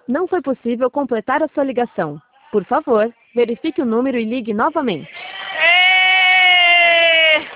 Não foi possível completar a sua ligação. Por favor, verifique o número e ligue novamente. Ê!